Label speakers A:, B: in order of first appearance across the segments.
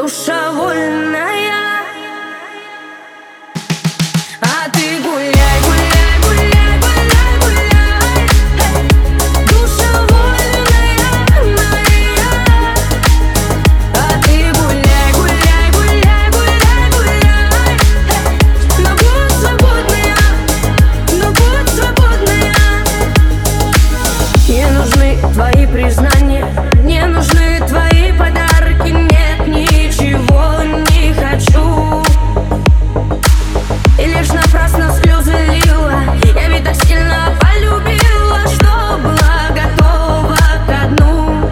A: душа вольная. А ты гуляй, гуляй, гуляй, гуляй, гуляй, душа вольная моя. А ты гуляй, гуляй, гуляй, гуляй, гуляй, но будь свободная, но будь свободная. Мне нужны твои признания, мне нужны твои подарки. Нет, ничего не хочу, и лишь напрасно слезы лила. Я ведь так сильно полюбила, что была готова ко дну.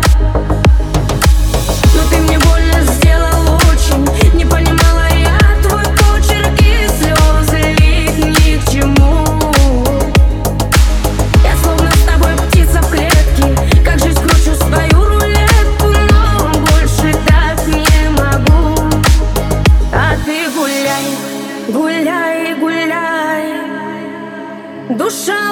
A: Но ты мне больно сделал очень, не понимала я твой почерк, и слезы лить ни к чему. Я словно с тобой птица в клетке, как жизнь кручу свою рулетку, но больше так не могу. А ты гуляй, гуляй, гуляй, душа